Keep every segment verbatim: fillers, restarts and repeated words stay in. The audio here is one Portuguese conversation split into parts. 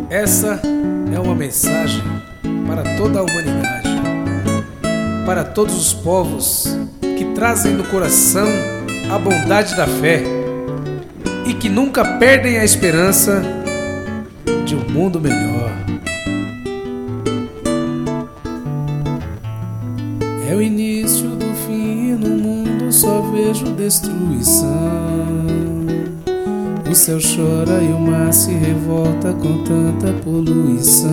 Essa é uma mensagem para toda a humanidade, para todos os povos que trazem no coração a bondade da fé e que nunca perdem a esperança de um mundo melhor. É o início do fim, no mundo só vejo destruição. O céu chora e o mar se revolta com tanta poluição.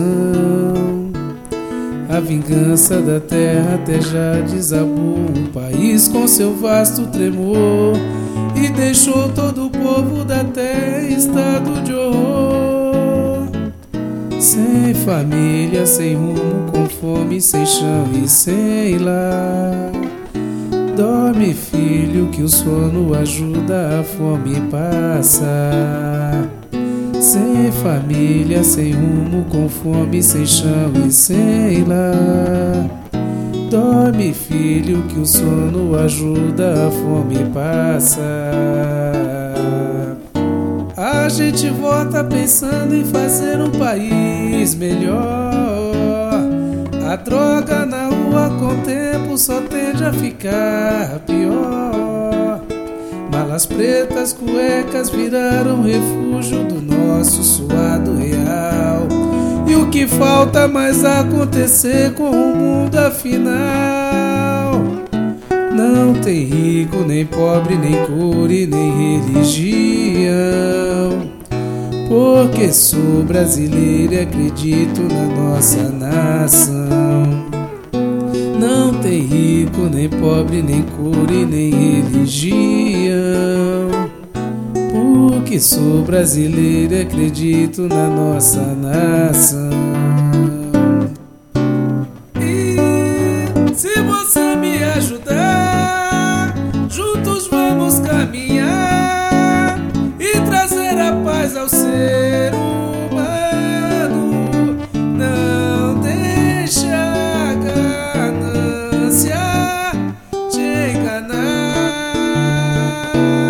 A vingança da terra até já desabou um país com seu vasto tremor e deixou todo o povo da terra em estado de horror. Sem família, sem rumo, com fome, sem chão e sem lar. Dorme, filho, que o sono ajuda a fome passar. Sem família, sem rumo, com fome, sem chão e sem lar. Dorme, filho, que o sono ajuda a fome passar. A gente volta pensando em fazer um país melhor. A droga na rua com o tempo só tende a ficar pior. Malas pretas, cuecas viraram refúgio do nosso suado real. E o que falta mais acontecer com o mundo afinal? Não tem rico, nem pobre, nem cor e nem religião. Porque sou brasileiro e acredito na nossa nação. Não tem rico, nem pobre, nem cor e nem religião. Porque sou brasileiro e acredito na nossa nação. E se você me ajudar, juntos vamos caminhar e trazer a paz ao ser humano. Não deixa a ganância te enganar.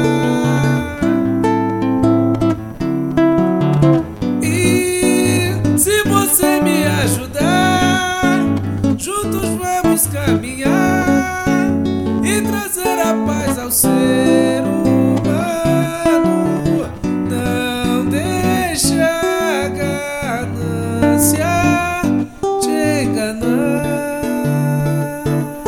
E se você me ajudar, juntos vamos caminhar e trazer a paz ao ser humano. Te enganar.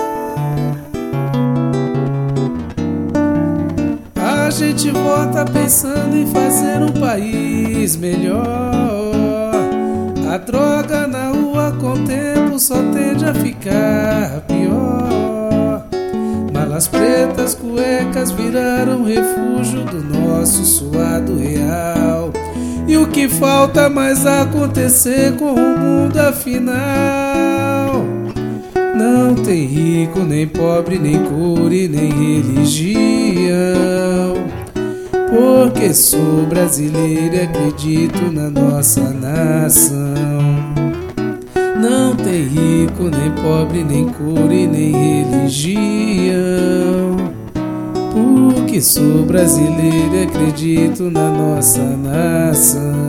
A gente volta pensando em fazer um país melhor. A droga na rua com o tempo só tende a ficar pior. Malas pretas, cuecas viraram refúgio do nosso suado real. E o que falta mais acontecer com o mundo afinal? Não tem rico, nem pobre, nem cor e nem religião. Porque sou brasileiro e acredito na nossa nação. Não tem rico, nem pobre, nem cor e nem religião. Porque sou brasileiro e acredito na nossa nação.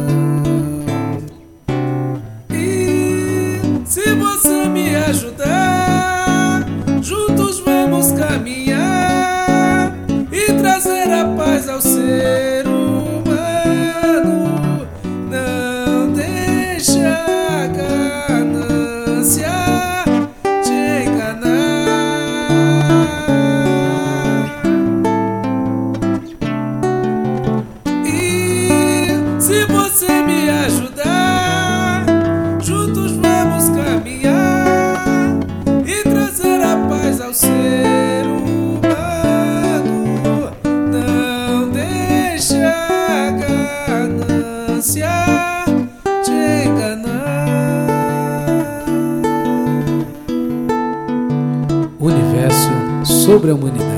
E se você me ajudar, juntos vamos caminhar e trazer a paz ao ser humano. Não deixa a ganância te enganar. Se você me ajudar, juntos vamos caminhar e trazer a paz ao ser humano. Não deixa a ganância te enganar. Universo sobre a humanidade.